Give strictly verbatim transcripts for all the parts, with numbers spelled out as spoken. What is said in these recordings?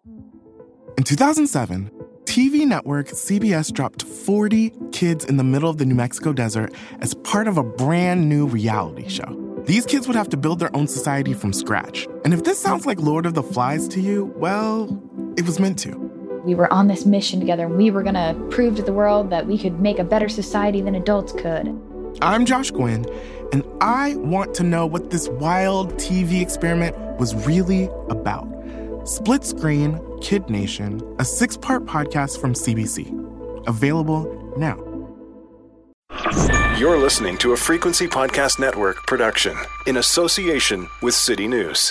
In two thousand seven, T V network C B S dropped forty kids in the middle of the New Mexico desert as part of a brand new reality show. These kids would have to build their own society from scratch. And if this sounds like Lord of the Flies to you, well, it was meant to. We were on this mission together, and we were going to prove to the world that we could make a better society than adults could. I'm Josh Gwynn, and I want to know what this wild T V experiment was really about. Split Screen, Kid Nation, a six-part podcast from C B C. Available now. You're listening to a Frequency Podcast Network production in association with City News.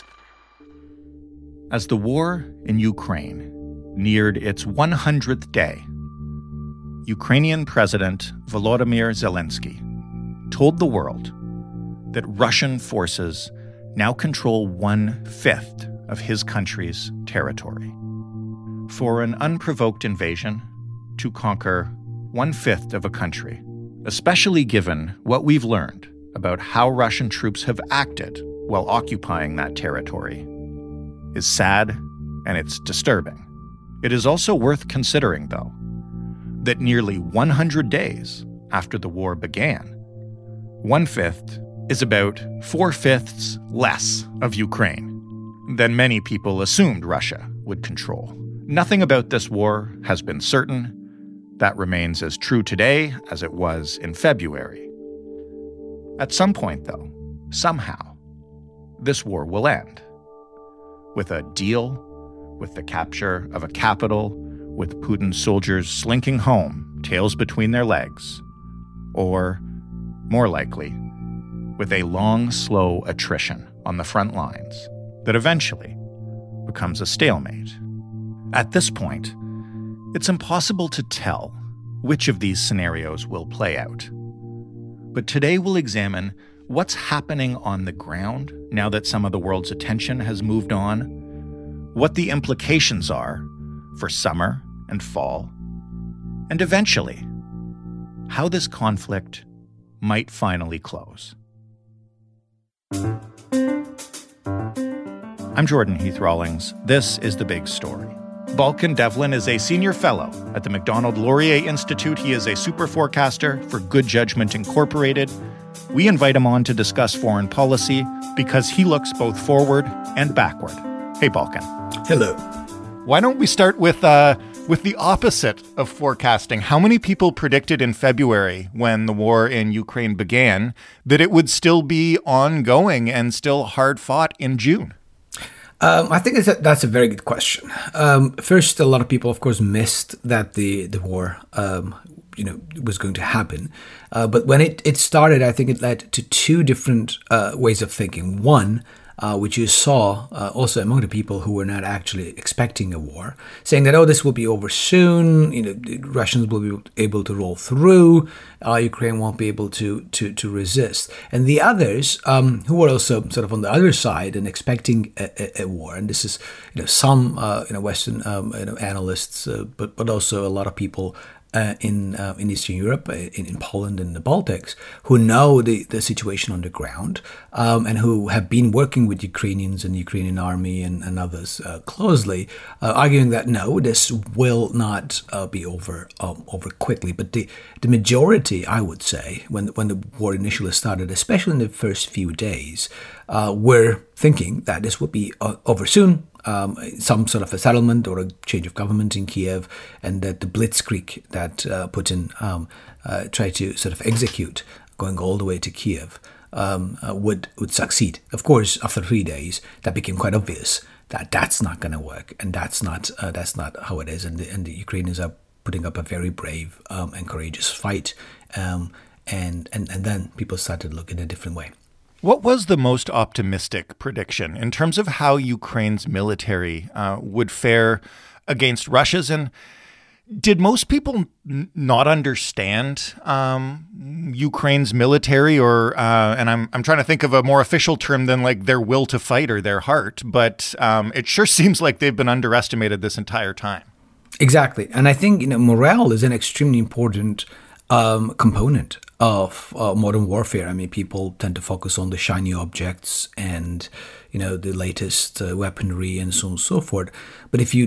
As the war in Ukraine neared its one hundredth day, Ukrainian President Volodymyr Zelensky told the world that Russian forces now control one-fifth of his country's territory. For an unprovoked invasion to conquer one-fifth of a country, especially given what we've learned about how Russian troops have acted while occupying that territory, is sad and it's disturbing. It is also worth considering, though, that nearly one hundred days after the war began, one-fifth is about four-fifths less of Ukraine than many people assumed Russia would control. Nothing about this war has been certain. That remains as true today as it was in February. At some point, though, somehow, this war will end. With a deal, with the capture of a capital, with Putin's soldiers slinking home, tails between their legs, or, more likely, with a long, slow attrition on the front lines that eventually becomes a stalemate. At this point, it's impossible to tell which of these scenarios will play out. But today we'll examine what's happening on the ground now that some of the world's attention has moved on, what the implications are for summer and fall, and eventually, how this conflict might finally close. I'm Jordan Heath Rawlings. This is The Big Story. Balkan Devlin is a senior fellow at the Macdonald Laurier Institute. He is a super forecaster for Good Judgment Incorporated. We invite him on to discuss foreign policy because he looks both forward and backward. Hey, Balkan. Hello. Why don't we start with uh, with the opposite of forecasting? How many people predicted in February, when the war in Ukraine began, that it would still be ongoing and still hard fought in June? Um, I think that's a, that's a very good question. Um, first, a lot of people, of course, missed that the the war, um, you know, was going to happen. Uh, but when it, it started, I think it led to two different uh, ways of thinking. One, uh, which you saw uh, also among the people who were not actually expecting a war, saying that, oh, this will be over soon. You know, the Russians will be able to roll through. Uh, Ukraine won't be able to to to resist. And the others, um, who were also sort of on the other side and expecting a, a, a war, and this is, you know, some uh, you know Western um, you know analysts, uh, but but also a lot of people Uh, in uh, in Eastern Europe, in, in Poland and the Baltics, who know the, the situation on the ground, um, and who have been working with Ukrainians and the Ukrainian army and, and others uh, closely, uh, arguing that no, this will not uh, be over um, over quickly. But the the majority, I would say, when when the war initially started, especially in the first few days, uh, were thinking that this would be uh, over soon. Um, some sort of a settlement or a change of government in Kiev, and that the blitzkrieg that uh, Putin um, uh, tried to sort of execute, going all the way to Kiev, um, uh, would would succeed. Of course, after three days, that became quite obvious that that's not going to work, and that's not uh, that's not how it is. And the, and the Ukrainians are putting up a very brave um, and courageous fight, um, and and and then people started to look in a different way. What was the most optimistic prediction in terms of how Ukraine's military uh, would fare against Russia's? And did most people n- not understand um, Ukraine's military, or uh, and I'm I'm trying to think of a more official term than like their will to fight or their heart, but um, it sure seems like they've been underestimated this entire time. Exactly, and I think, you know, morale is an extremely important um, component of uh, modern warfare. I mean, people tend to focus on the shiny objects and, you know, the latest uh, weaponry and so on and so forth. But if you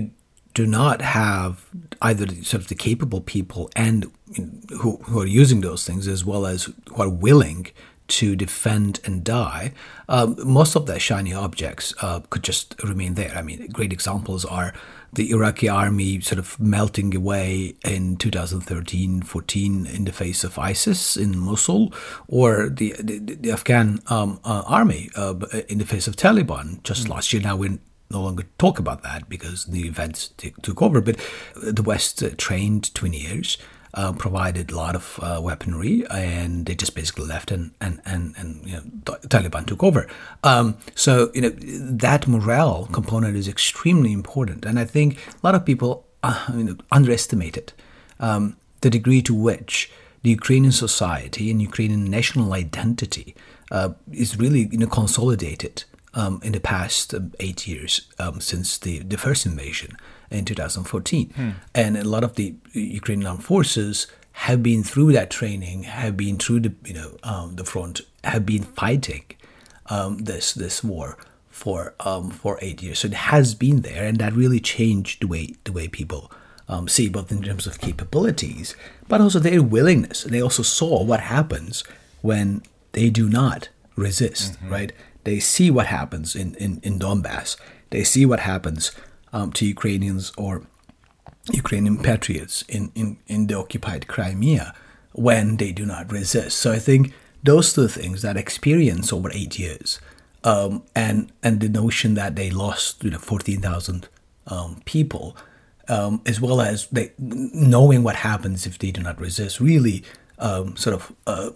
do not have either the, sort of the capable people and you know, who, who are using those things, as well as who are willing to defend and die, um, most of the shiny objects uh, could just remain there. I mean, great examples are the Iraqi army sort of melting away in two thousand thirteen fourteen in the face of ISIS in Mosul, or the the, the Afghan um, uh, army uh, in the face of Taliban just mm. last year. Now we no longer talk about that because the events t- took over, but the West uh, trained twenty years. Uh, provided a lot of uh, weaponry, and they just basically left, and and and, and you know, Taliban took over. Um, so you know that morale component is extremely important, and I think a lot of people uh, you know, underestimate it. Um, the degree to which the Ukrainian society and Ukrainian national identity uh, is really you know consolidated um, in the past um, eight years um, since the, the first invasion in two thousand fourteen. Hmm. And a lot of the Ukrainian armed forces have been through that training, have been through the you know um, the front, have been fighting um, this this war for um, for eight years. So it has been there, and that really changed the way the way people um, see, both in terms of capabilities, but also their willingness. They also saw what happens when they do not resist, mm-hmm. right? They see what happens in, in, in Donbass. They see what happens Um, to Ukrainians or Ukrainian patriots in, in, in the occupied Crimea when they do not resist. So I think those two things, that experience over eight years, um, and and the notion that they lost you know fourteen thousand um, people, um, as well as they knowing what happens if they do not resist, really um, sort of uh,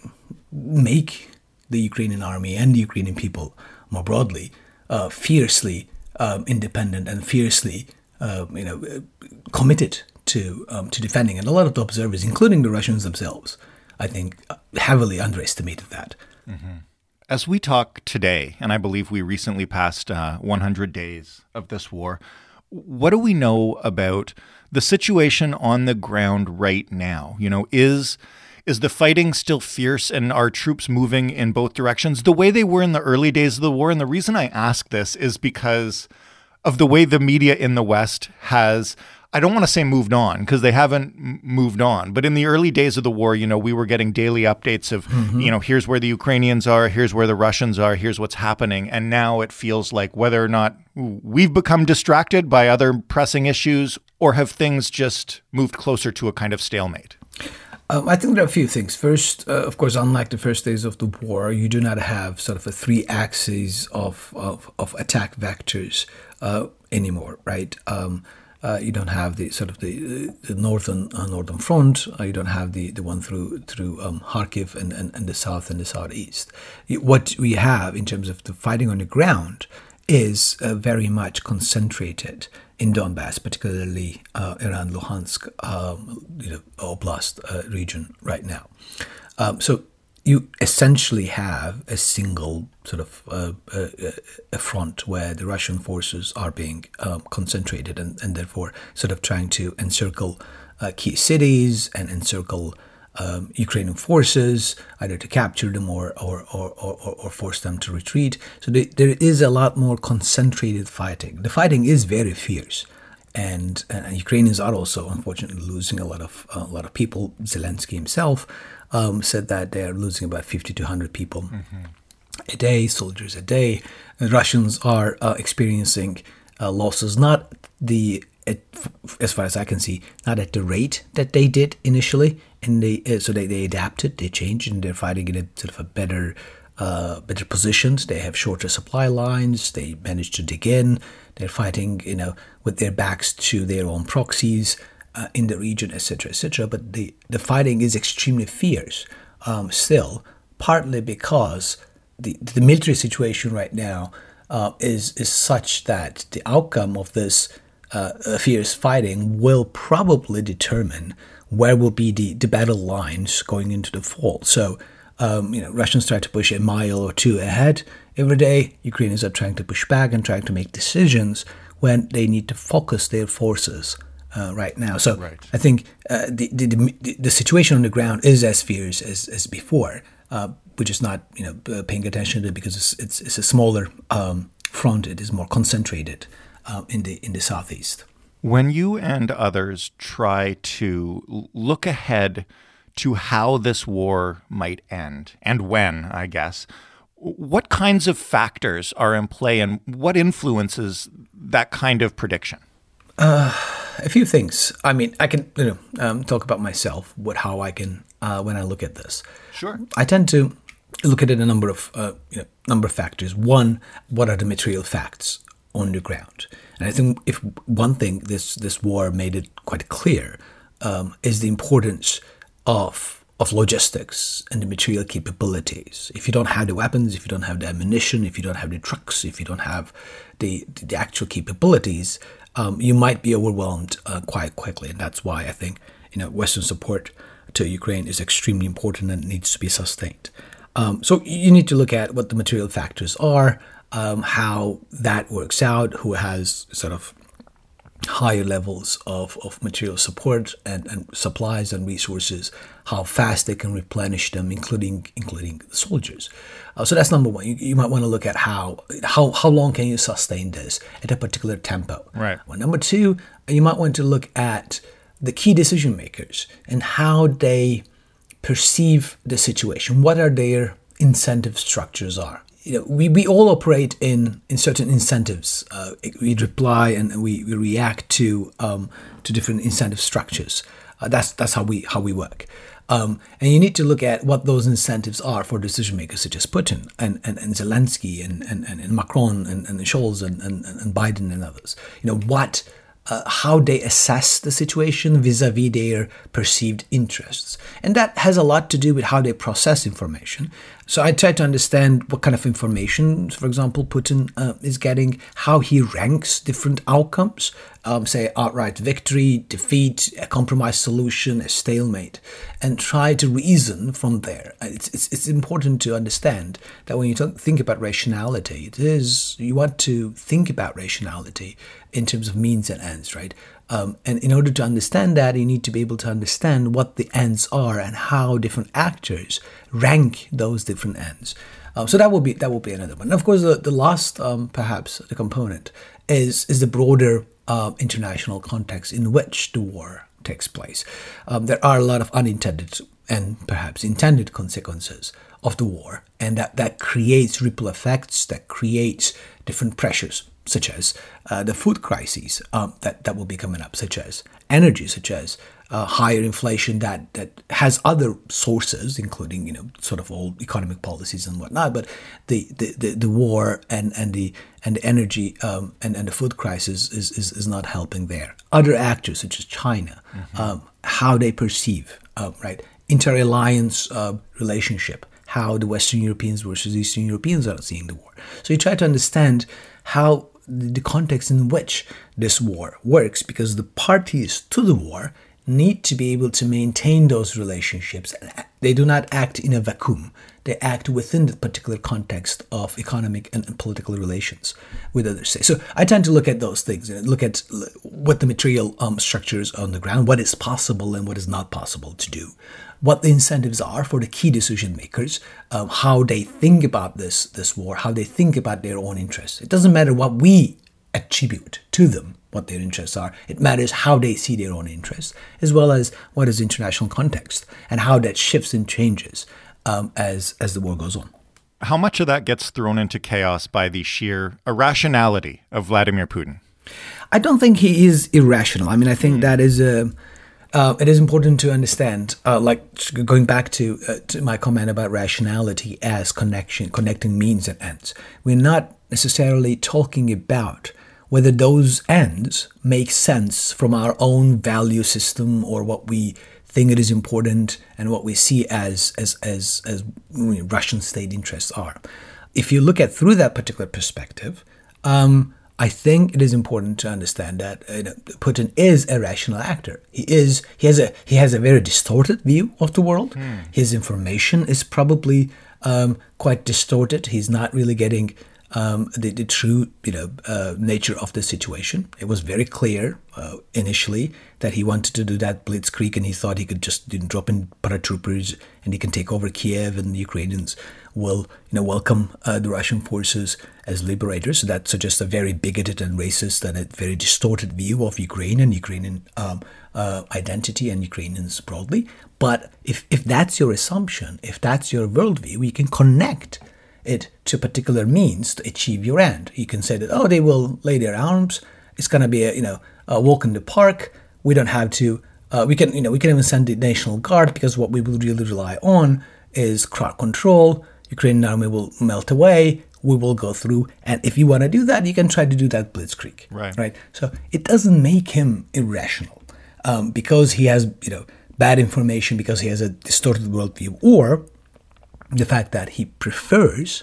make the Ukrainian army and the Ukrainian people more broadly uh, fiercely Um, independent and fiercely, uh, you know, committed to um, to defending. And a lot of the observers, including the Russians themselves, I think, heavily underestimated that. Mm-hmm. As we talk today, and I believe we recently passed uh, one hundred days of this war, what do we know about the situation on the ground right now? You know, is Is the fighting still fierce, and are troops moving in both directions the way they were in the early days of the war? And the reason I ask this is because of the way the media in the West has, I don't want to say moved on, because they haven't m- moved on. But in the early days of the war, you know, we were getting daily updates of, mm-hmm. you know, here's where the Ukrainians are, here's where the Russians are, here's what's happening. And now it feels like whether or not we've become distracted by other pressing issues, or have things just moved closer to a kind of stalemate? Um, I think there are a few things. First, uh, of course, unlike the first days of the war, you do not have sort of a three axes of, of, of attack vectors uh, anymore, right? Um, uh, you don't have the sort of the, the northern uh, northern front. Uh, you don't have the, the one through through um, Kharkiv and, and, and the south and the southeast. What we have in terms of the fighting on the ground is uh, very much concentrated in Donbass, particularly uh, around Luhansk, um, you know, Oblast uh, region right now. Um, so you essentially have a single sort of uh, uh, a front where the Russian forces are being um, concentrated, and, and therefore sort of trying to encircle uh, key cities and encircle Um, Ukrainian forces, either to capture them or or, or, or, or force them to retreat. So they, there is a lot more concentrated fighting. The fighting is very fierce, and, and Ukrainians are also unfortunately losing a lot of uh, a lot of people. Zelensky himself um, said that they are losing about fifty to one hundred people mm-hmm. a day, soldiers a day. The Russians are uh, experiencing uh, losses, not the At, as far as I can see, not at the rate that they did initially, and they uh, so they, they adapted, they changed, and they're fighting in a sort of a better, uh, better positions. They have shorter supply lines. They managed to dig in. They're fighting, you know, with their backs to their own proxies uh, in the region, et cetera, et cetera. But the the fighting is extremely fierce um, still, partly because the the military situation right now uh, is is such that the outcome of this Uh, fierce fighting will probably determine where will be the, the battle lines going into the fall. So, um, you know, Russians try to push a mile or two ahead every day. Ukrainians are trying to push back and trying to make decisions when they need to focus their forces uh, right now. So right. I think uh, the, the, the the situation on the ground is as fierce as, as before. Uh, we're just not, you know, paying attention to it because it's, it's, it's a smaller um, front. It is more concentrated Uh, in the in the southeast. When you and others try to look ahead to how this war might end, and when, I guess, what kinds of factors are in play and what influences that kind of prediction? Uh, a few things. I mean, I can you know um, talk about myself, what how I can uh, when I look at this. Sure. I tend to look at it a number of uh, you know number of factors. One, what are the material facts on the ground? And I think if one thing this this war made it quite clear um, is the importance of of logistics and the material capabilities. If you don't have the weapons, if you don't have the ammunition, if you don't have the trucks, if you don't have the the actual capabilities, um, you might be overwhelmed uh, quite quickly. And that's why I think you know Western support to Ukraine is extremely important and needs to be sustained. Um, so you need to look at what the material factors are, um, how that works out, who has sort of higher levels of, of material support and, and supplies and resources, how fast they can replenish them, including including the soldiers. Uh, so that's number one. You, you might want to look at how how how long can you sustain this at a particular tempo. Right. Well, number two, you might want to look at the key decision makers and how they perceive the situation. What are their incentive structures are. You know, we, we all operate in, in certain incentives. Uh, we reply and we, we react to um, to different incentive structures. Uh, that's that's how we how we work. Um, and you need to look at what those incentives are for decision makers such as Putin and, and, and Zelensky and, and, and Macron and, and Scholz and, and, and Biden and others. You know, what uh, how they assess the situation vis-a-vis their perceived interests. And that has a lot to do with how they process information. So I try to understand what kind of information, for example, Putin uh, is getting, how he ranks different outcomes, um, say outright victory, defeat, a compromise solution, a stalemate, and try to reason from there. It's, it's, it's important to understand that when you talk, think about rationality, it is, you want to think about rationality in terms of means and ends, right? Um, and in order to understand that, you need to be able to understand what the ends are and how different actors rank those different ends. Uh, so that will be that will be another one. And of course, the, the last, um, perhaps, the component is is the broader uh, international context in which the war takes place. Um, there are a lot of unintended and perhaps intended consequences of the war, and that, that creates ripple effects, that creates different pressures, such as uh, the food crises um, that, that will be coming up, such as energy, such as uh, higher inflation that, that has other sources, including, you know, sort of all economic policies and whatnot. But the, the, the, the war and, and the and the energy um, and, and the food crisis is, is, is not helping there. Other actors, such as China, mm-hmm. um, how they perceive, uh, right, inter-alliance uh, relationship, how the Western Europeans versus Eastern Europeans are seeing the war. So you try to understand how the context in which this war works, because the parties to the war need to be able to maintain those relationships. They do not act in a vacuum. They act within the particular context of economic and, and political relations with other states. So I tend to look at those things, look at what the material um, structures on the ground, what is possible and what is not possible to do, what the incentives are for the key decision makers, um, how they think about this, this war, how they think about their own interests. It doesn't matter what we attribute to them, what their interests are. It matters how they see their own interests, as well as what is international context and how that shifts and changes um, as, as the war goes on. How much of that gets thrown into chaos by the sheer irrationality of Vladimir Putin? I don't think he is irrational. I mean, I think mm. that is a... Uh, it is important to understand, uh, like going back to, uh, to my comment about rationality as connection, connecting means and ends. We're not necessarily talking about whether those ends make sense from our own value system or what we think it is important and what we see as as as as Russian state interests are. If you look at through that particular perspective, um, I think it is important to understand that uh, Putin is a rational actor. He is. He has a. He has a very distorted view of the world. Mm. His information is probably um, quite distorted. He's not really getting um, the, the true, you know, uh, nature of the situation. It was very clear uh, initially that he wanted to do that blitzkrieg, and he thought he could just you know, drop in paratroopers and he can take over Kiev, and the Ukrainians will, you know, welcome uh, the Russian forces as liberators. So that suggests a very bigoted and racist and a very distorted view of Ukraine and Ukrainian um, uh, identity and Ukrainians broadly. But if if that's your assumption, if that's your worldview, you can connect it to particular means to achieve your end. You can say that, oh, they will lay their arms. It's going to be a, you know, a walk in the park. We don't have to, uh, we can, you know, we can even send the National Guard, because what we will really rely on is crowd control. Ukrainian army will melt away. We will go through. And if you want to do that, you can try to do that blitzkrieg. Right. Right. So it doesn't make him irrational um, because he has, you know, bad information, because he has a distorted worldview, or the fact that he prefers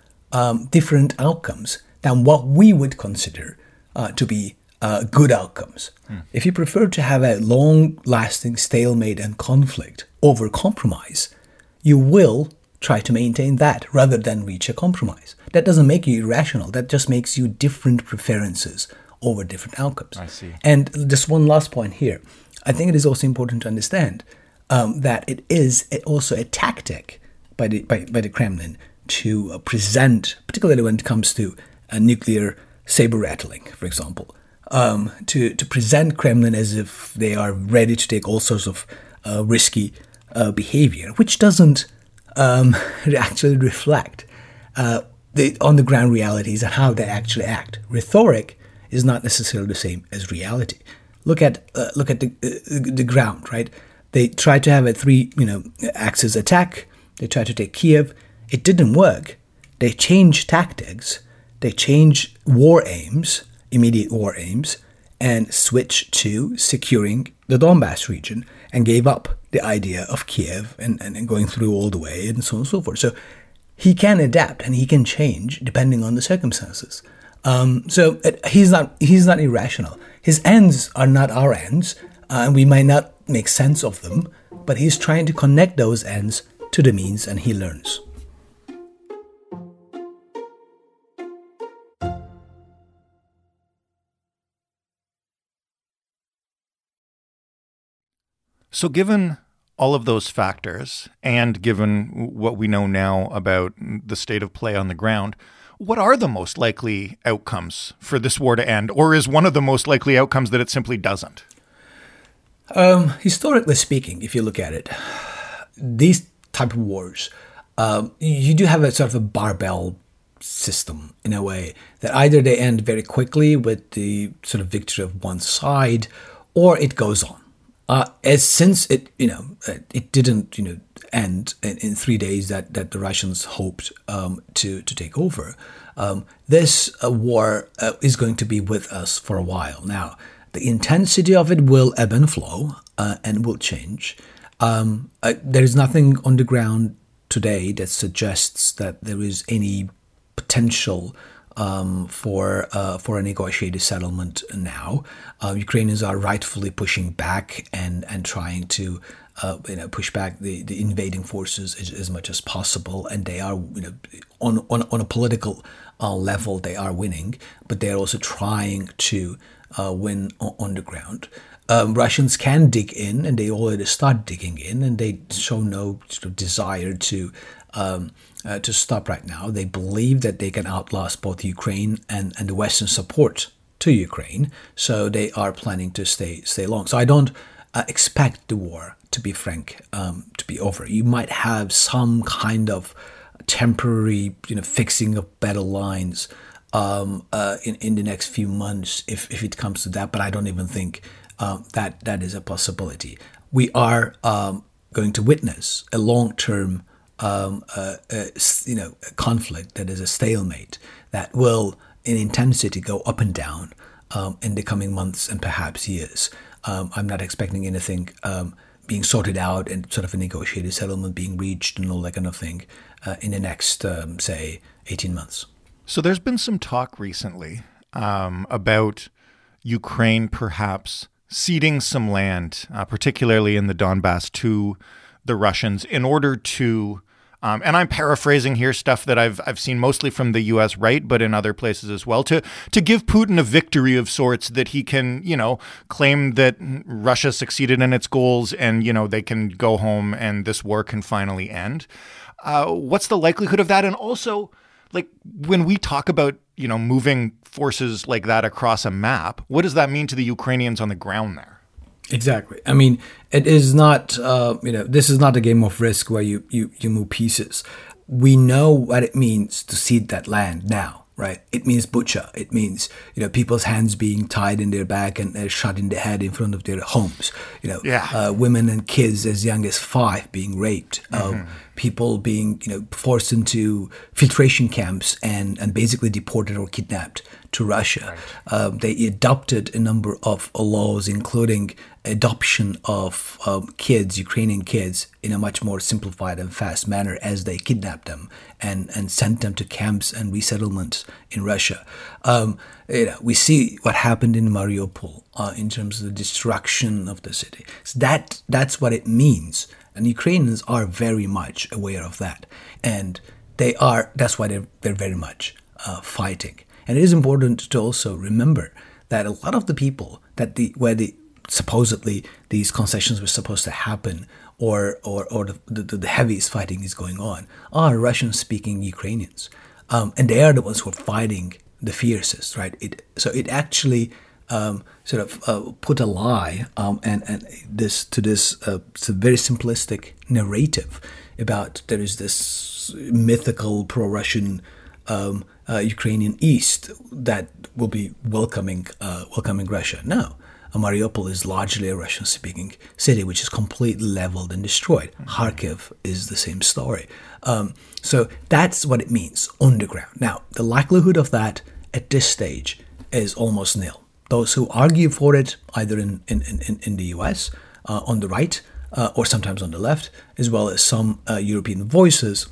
um, different outcomes than what we would consider uh, to be uh, good outcomes. Hmm. If you prefer to have a long-lasting stalemate and conflict over compromise, you will try to maintain that rather than reach a compromise. That doesn't make you irrational. That just makes you different preferences over different outcomes. I see. And just one last point here. I think it is also important to understand um, that it is also a tactic by the by, by the Kremlin to uh, present, particularly when it comes to uh, nuclear saber rattling, for example, um, to to present Kremlin as if they are ready to take all sorts of uh, risky uh, behavior, which doesn't um, actually reflect uh, the on the ground realities and how they actually act. Rhetoric is not necessarily the same as reality. Look at uh, look at the uh, the ground, right? They tried to have a three you know axis attack. They tried to take Kiev. It didn't work. They changed tactics. They changed war aims, immediate war aims, and switched to securing the Donbass region and gave up the idea of Kiev and, and, and going through all the way and so on and so forth. So he can adapt and he can change depending on the circumstances. Um, so it, he's not he's not irrational. His ends are not our ends, uh, and we might not make sense of them, but he's trying to connect those ends to the means, and he learns. So given all of those factors, and given what we know now about the state of play on the ground, what are the most likely outcomes for this war to end? Or is one of the most likely outcomes that it simply doesn't? Um, historically speaking, if you look at it, these type of wars, um, you do have a sort of a barbell system in a way, that either they end very quickly with the sort of victory of one side, or it goes on. Uh, as since it, you know, it didn't, you know, end in, in three days that, that the Russians hoped um, to to take over. Um, this uh, war uh, is going to be with us for a while. Now, the intensity of it will ebb and flow uh, and will change. Um, uh, there is nothing on the ground today that suggests that there is any potential um, for uh, for a negotiated settlement now. Uh, Ukrainians are rightfully pushing back and and trying to uh, you know push back the, the invading forces as, as much as possible, and they are you know on on on a political uh, level they are winning, but they are also trying to uh, win on, on the ground. Um, Russians can dig in, and they already start digging in, and they show no sort of desire to um, uh, to stop right now. They believe that they can outlast both Ukraine and, and the Western support to Ukraine, so they are planning to stay stay long. So I don't uh, expect the war, to be frank, um, to be over. You might have some kind of temporary, you know, fixing of battle lines um, uh, in in the next few months, if if it comes to that. But I don't even think Um, that that is a possibility. We are um, going to witness a long-term, um, uh, uh, you know, conflict that is a stalemate that will, in intensity, go up and down um, in the coming months and perhaps years. Um, I'm not expecting anything um, being sorted out and sort of a negotiated settlement being reached and all that kind of thing uh, in the next, um, say, eighteen months. So there's been some talk recently um, about Ukraine perhaps ceding some land, uh, particularly in the Donbass, to the Russians in order to um, and I'm paraphrasing here stuff that I've I've seen mostly from the U S, right, but in other places as well, to to give Putin a victory of sorts that he can, you know, claim that Russia succeeded in its goals and, you know, they can go home and this war can finally end. Uh, what's the likelihood of that? And also, like, when we talk about, you know, moving forces like that across a map, what does that mean to the Ukrainians on the ground there? Exactly. I mean, it is not, uh, you know, this is not a game of Risk where you, you, you move pieces. We know what it means to cede that land now, right? It means Bucha. It means, you know, people's hands being tied in their back and uh, shot in the head in front of their homes. You know, yeah. uh, women and kids as young as five being raped. Mm-hmm. Um, people being, you know, forced into filtration camps and, and basically deported or kidnapped to Russia. Right. Um, they adopted a number of laws, including adoption of um, kids, Ukrainian kids, in a much more simplified and fast manner as they kidnapped them and, and sent them to camps and resettlements in Russia. Um, you know, we see what happened in Mariupol uh, in terms of the destruction of the city. So that that's what it means. And Ukrainians are very much aware of that. And they are, that's why they're, they're very much uh, fighting. And it is important to also remember that a lot of the people that the where the supposedly these concessions were supposed to happen, or or, or the, the, the heaviest fighting is going on, are Russian-speaking Ukrainians, um, and they are the ones who are fighting the fiercest, right? It so it actually um, sort of uh, put a lie um, and and this to this uh, it's a very simplistic narrative about there is this mythical pro-Russian Um, uh, Ukrainian East that will be welcoming uh, welcoming Russia. No, Mariupol is largely a Russian-speaking city, which is completely leveled and destroyed. Mm-hmm. Kharkiv is the same story. Um, so that's what it means underground. Now, the likelihood of that at this stage is almost nil. Those who argue for it, either in in, in, in the U S uh, on the right uh, or sometimes on the left, as well as some uh, European voices,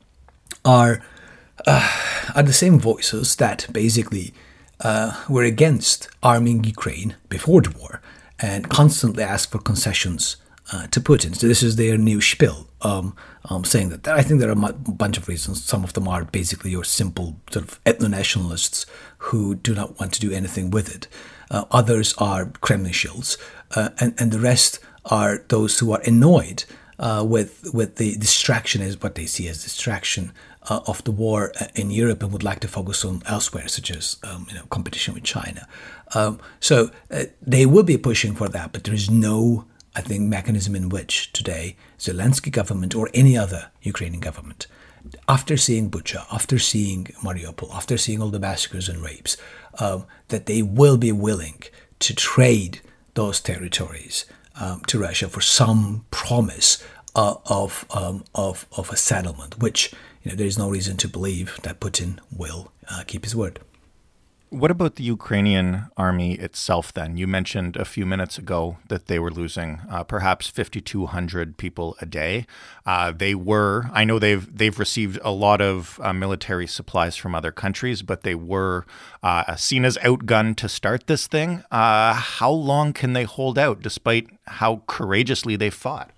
are. Uh, are the same voices that basically uh, were against arming Ukraine before the war and constantly asked for concessions uh, to Putin. So this is their new spiel, um, um, saying that. I think there are a bunch of reasons. Some of them are basically your simple sort of ethno-nationalists who do not want to do anything with it. Uh, others are Kremlin shills, uh, and, and the rest are those who are annoyed uh, with, with the distraction, as what they see as distraction, Uh, of the war in Europe, and would like to focus on elsewhere, such as um, you know, competition with China. Um, so uh, they will be pushing for that, but there is no, I think, mechanism in which today Zelensky government or any other Ukrainian government, after seeing Bucha, after seeing Mariupol, after seeing all the massacres and rapes, um, that they will be willing to trade those territories um, to Russia for some promise uh, of, um, of of a settlement, which, you know, there is no reason to believe that Putin will uh, keep his word. What about the Ukrainian army itself then? You mentioned a few minutes ago that they were losing uh, perhaps fifty-two hundred people a day. Uh, they were, I know they've they've received a lot of uh, military supplies from other countries, but they were uh, seen as outgunned to start this thing. Uh, how long can they hold out despite how courageously they fought?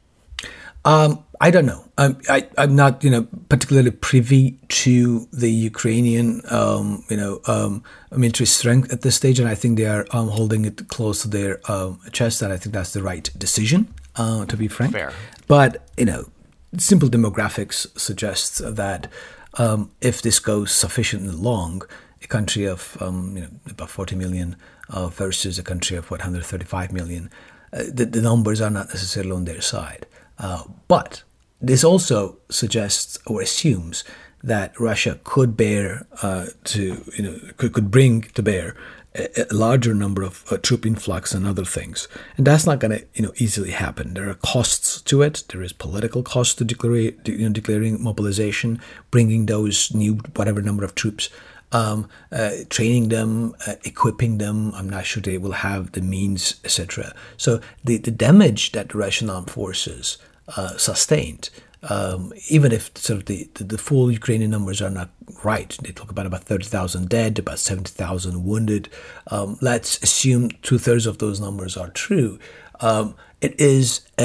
Um, I don't know. I'm, I, I'm not, you know, particularly privy to the Ukrainian, um, you know, um, military strength at this stage, and I think they are um, holding it close to their um, chest. And I think that's the right decision, uh, to be frank. Fair. But, you know, simple demographics suggests that um, if this goes sufficiently long, a country of um, you know about forty million uh, versus a country of what one hundred thirty-five million, uh, the, the numbers are not necessarily on their side. Uh, but this also suggests or assumes that Russia could bear uh, to you know could, could bring to bear a, a larger number of uh, troop influx and other things, and that's not going to you know easily happen. There are costs to it. There is political cost to declare, you know, declaring mobilization, bringing those new whatever number of troops. Um, uh, training them, uh, equipping them. I'm not sure they will have the means, et cetera. So the, the damage that the Russian armed forces uh, sustained, um, even if sort of the, the, the full Ukrainian numbers are not right, they talk about about thirty thousand dead, about seventy thousand wounded. Um, let's assume two thirds of those numbers are true. Um, it is a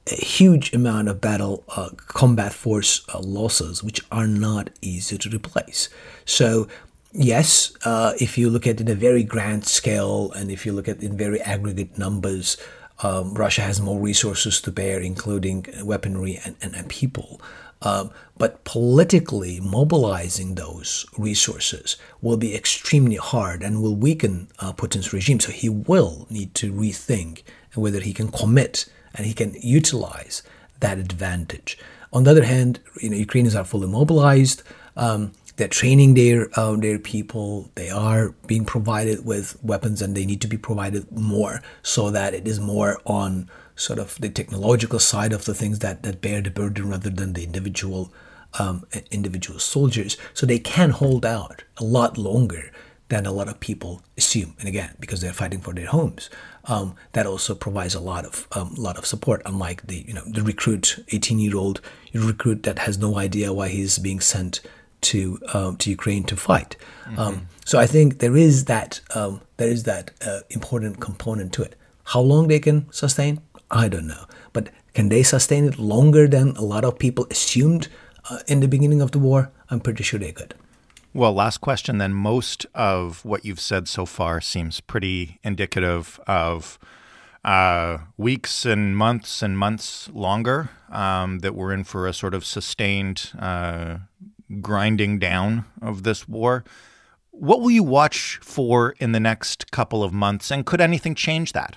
a huge amount of battle uh, combat force uh, losses, which are not easy to replace. So yes, uh, if you look at it in a very grand scale, and if you look at it in very aggregate numbers, um, Russia has more resources to bear, including weaponry and, and, and people. Um, but politically mobilizing those resources will be extremely hard and will weaken uh, Putin's regime. So he will need to rethink whether he can commit and he can utilize that advantage. On the other hand, you know, Ukrainians are fully mobilized. Um, they're training their uh, their people. They are being provided with weapons, and they need to be provided more so that it is more on sort of the technological side of the things that, that bear the burden rather than the individual um, individual soldiers. So they can hold out a lot longer than a lot of people assume. And again, because they're fighting for their homes, um, that also provides a lot of um, lot of support. Unlike the you know the recruit, eighteen-year-old recruit that has no idea why he's being sent to um, to Ukraine to fight. Mm-hmm. Um, so I think there is that um, there is that uh, important component to it. How long they can sustain, I don't know. But can they sustain it longer than a lot of people assumed uh, in the beginning of the war? I'm pretty sure they could. Well, last question then. Most of what you've said so far seems pretty indicative of uh, weeks and months and months longer, um, that we're in for a sort of sustained uh, grinding down of this war. What will you watch for in the next couple of months, and could anything change that?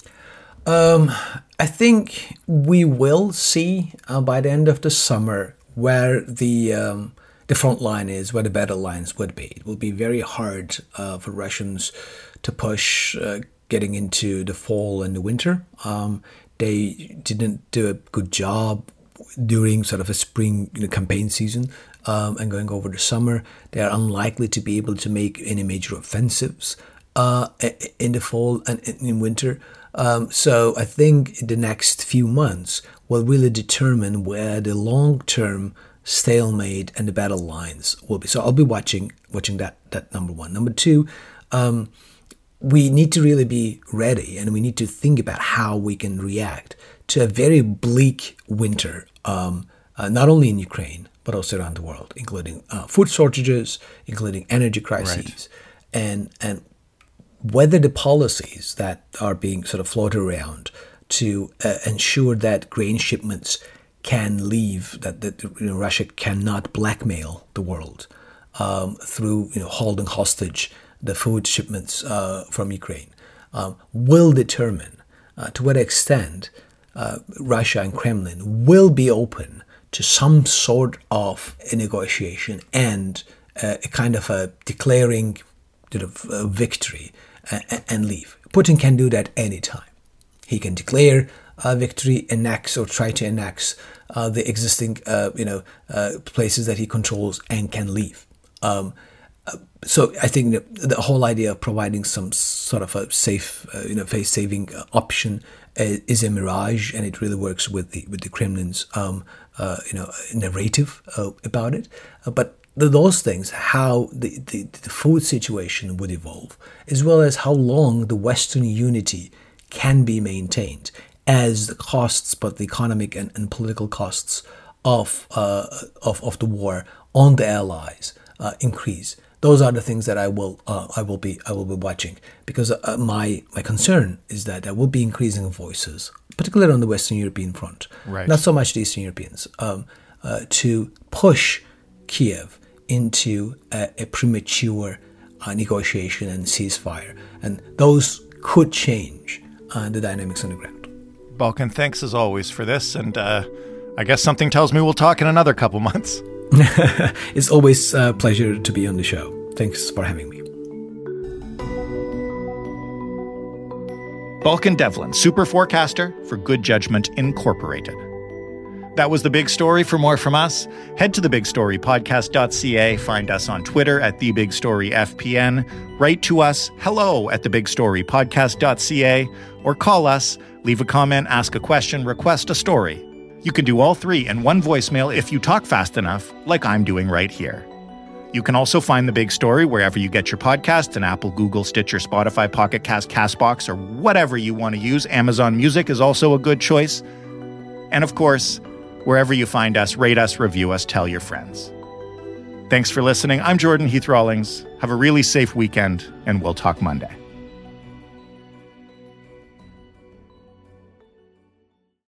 Um, I think we will see uh, by the end of the summer where the um, the front line is, where the battle lines would be. It will be very hard uh, for Russians to push uh, getting into the fall and the winter. Um, they didn't do a good job during sort of a spring you know, campaign season um, and going over the summer. They are unlikely to be able to make any major offensives uh, in the fall and in winter. Um, so I think the next few months will really determine where the long-term stalemate and the battle lines will be. So I'll be watching watching that, that number one. Number two, um, we need to really be ready, and we need to think about how we can react to a very bleak winter, um, uh, not only in Ukraine, but also around the world, including uh, food shortages, including energy crises, right. and and whether the policies that are being sort of floated around to uh, ensure that grain shipments can leave, that, that you know, Russia cannot blackmail the world um, through you know, holding hostage the food shipments uh, from Ukraine, um, will determine uh, to what extent uh, Russia and Kremlin will be open to some sort of a negotiation and uh, a kind of a declaring you know, a victory and, and leave. Putin can do that anytime. He can declare a victory, annex or try to annex uh, the existing, uh, you know, uh, places that he controls and can leave. Um, uh, so I think that the whole idea of providing some sort of a safe, uh, you know, face-saving uh, option uh, is a mirage, and it really works with the with the Kremlin's, um, uh, you know, narrative uh, about it. Uh, but those things, how the, the the food situation would evolve, as well as how long the Western unity can be maintained as the costs, but the economic and, and political costs of, uh, of of the war on the allies uh, increase. Those are the things that I will uh, I will be I will be watching, because uh, my my concern is that there will be increasing voices, particularly on the Western European front, right. not so much the Eastern Europeans, um, uh, to push Kiev into a, a premature uh, negotiation and ceasefire, and those could change uh, the dynamics on the ground. Balkan, thanks as always for this, and uh, I guess something tells me we'll talk in another couple months. It's always a pleasure to be on the show. Thanks for having me. Balkan Devlin, super forecaster for Good Judgment Incorporated. That was The Big Story. For more from us, head to the big story podcast dot c a, find us on Twitter at the big story f p n, write to us, hello at the big story podcast dot c a, or call us, leave a comment, ask a question, request a story. You can do all three in one voicemail if you talk fast enough, like I'm doing right here. You can also find The Big Story wherever you get your podcasts, in Apple, Google, Stitcher, Spotify, Pocket Cast, CastBox, or whatever you want to use. Amazon Music is also a good choice. And of course, wherever you find us, rate us, review us, tell your friends. Thanks for listening. I'm Jordan Heath Rawlings. Have a really safe weekend, and we'll talk Monday.